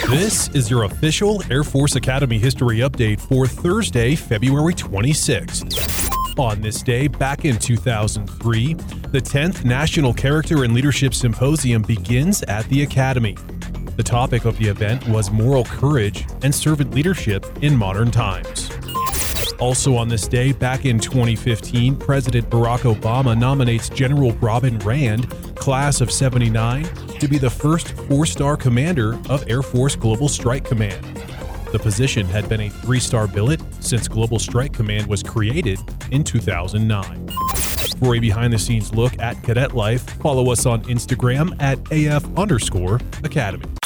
This is your official Air Force Academy history update for Thursday, February 26th. On this day, back in 2003, the 10th National Character and Leadership Symposium begins at the Academy. The topic of the event was moral courage and servant leadership in modern times. Also on this day, back in 2015, President Barack Obama nominates General Robin Rand, class of '79, to be the first four-star commander of Air Force Global Strike Command. The position had been a three-star billet since Global Strike Command was created in 2009. For a behind-the-scenes look at cadet life, follow us on Instagram at AF_Academy.